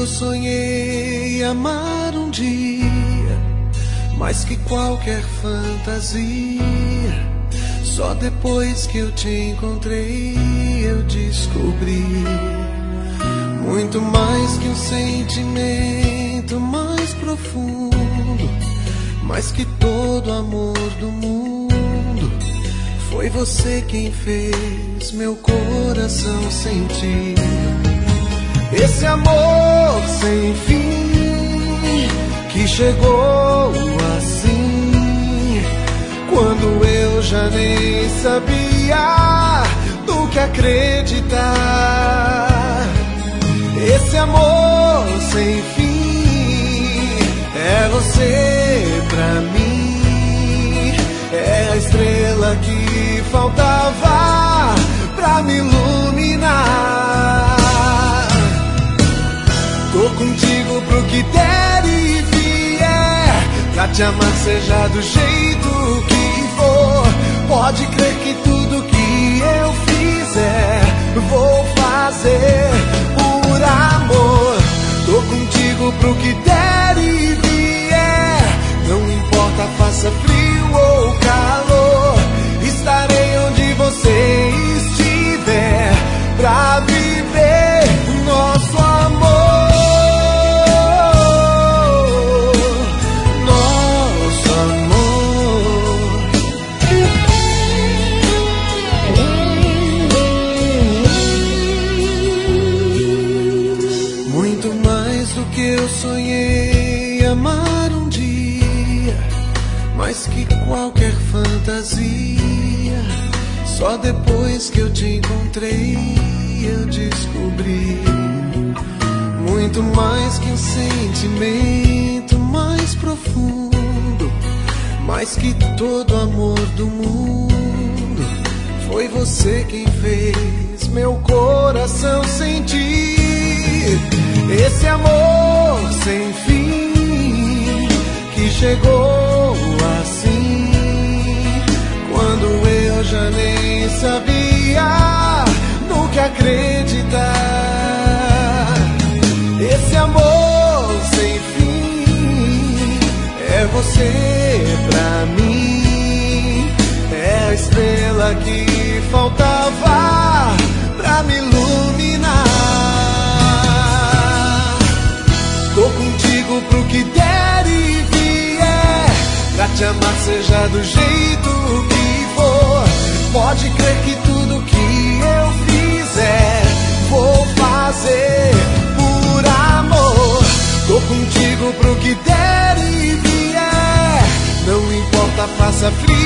eu sonhei amar um dia, mais que qualquer fantasia. Só depois que eu te encontrei eu descobri muito mais que um sentimento mais profundo, mais que todo amor do mundo. Foi você quem fez meu coração sentir esse amor sem fim que chegou assim, quando eu já nem sabia do que acreditar. Esse amor sem fim é você pra mim, é a estrela que faltava pra me iluminar. Tô contigo pro que der e vier, pra te amar seja do jeito que for. Pode crer que tudo que eu fizer vou fazer por amor. Tô contigo pro que der e vier, não importa faça frio ou calor, estarei onde você estiver pra viver nosso amor. Eu sonhei amar um dia, mais que qualquer fantasia. Só depois que eu te encontrei eu descobri muito mais que um sentimento mais profundo, mais que todo amor do mundo. Foi você quem fez meu coração sentir esse amor sem fim que chegou assim, quando eu já nem sabia no que acreditar. Esse amor sem fim é você pra mim, é a estrela que faltava pra me iluminar. Tô contigo pro que der e vier, pra te amar seja do jeito que for. Pode crer que tudo que eu fizer vou fazer por amor. Tô contigo pro que der e vier, não importa faça frio